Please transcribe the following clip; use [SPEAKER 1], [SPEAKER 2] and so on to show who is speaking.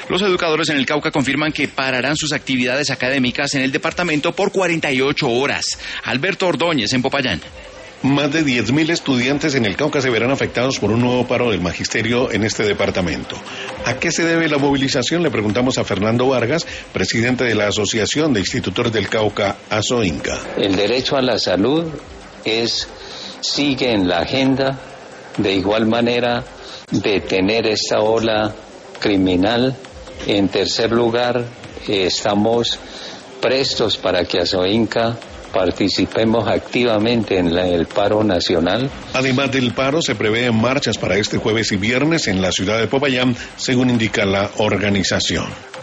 [SPEAKER 1] Los educadores en el Cauca confirman que pararán sus actividades académicas en el departamento por 48 horas. Alberto Ordóñez, en Popayán.
[SPEAKER 2] Más de 10.000 estudiantes en el Cauca se verán afectados por un nuevo paro del magisterio en este departamento. ¿A qué se debe la movilización? Le preguntamos a Fernando Vargas, presidente de la Asociación de Institutores del Cauca, ASOINCA.
[SPEAKER 3] El derecho a la salud sigue en la agenda, de igual manera detener esta ola criminal. En tercer lugar, estamos prestos para que ASOINCA participemos activamente en el paro nacional.
[SPEAKER 2] Además del paro, se prevén marchas para este jueves y viernes en la ciudad de Popayán, según indica la organización.